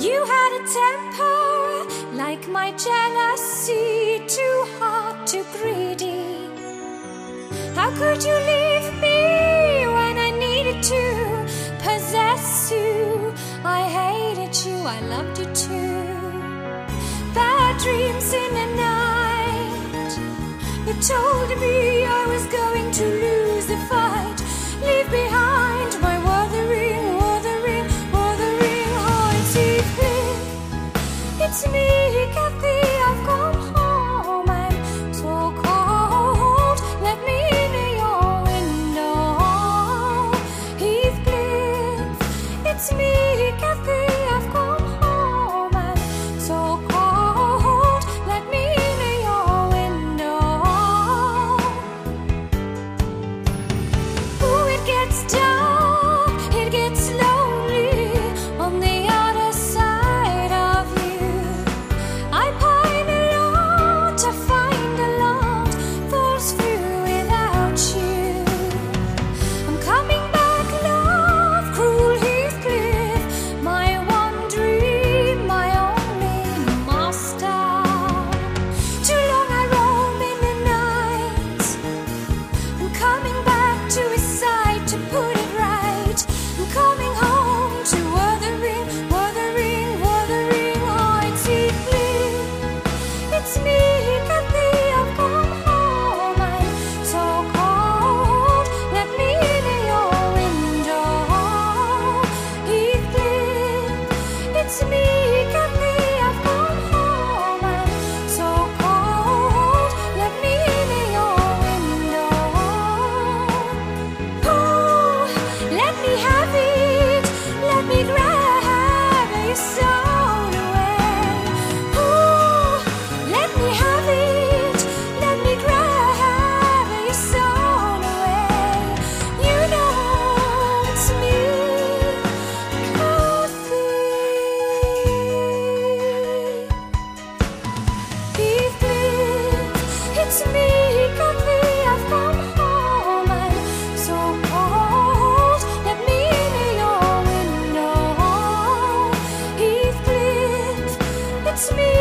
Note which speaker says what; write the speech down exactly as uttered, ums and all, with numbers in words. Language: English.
Speaker 1: You had a temper like my jealousy, too hot, too greedy. How could you leave me when I needed to possess you? I hated you, I loved you too. Bad dreams in the night, you told me I was going to lose the fight. Leave behind my wuthering, wuthering, wuthering heart. It's me, Kathy, I've come home. I'm so cold, let me in your window. Heathcliff, it's me, Kathy, I've come home. I'm so cold, let me in your window. Ooh, it gets dark, it gets lonely on the other side of you. I pine alone to find a lot falls through without you. I'm coming back, love, cruel Heathcliff, my one dream, my only master. Too long I roam in the night. I'm coming back to his side to put it right. I'm coming home to wuthering, wuthering, wuthering heights. Heathcliff, it's me, Kathy, I've come home. I'm so cold, let me in your window. Heathcliff, it's me, Kathy, I've come home. I'm so cold, let me in your window. Ooh, let me have it, let me grab your soul away. Ooh, let me have it, let me grab your soul away. You know it's me, Kathy. Heathcliff, it's me, Kathy, I've come home. I'm so cold, let me in your window. Heathcliff, it's me.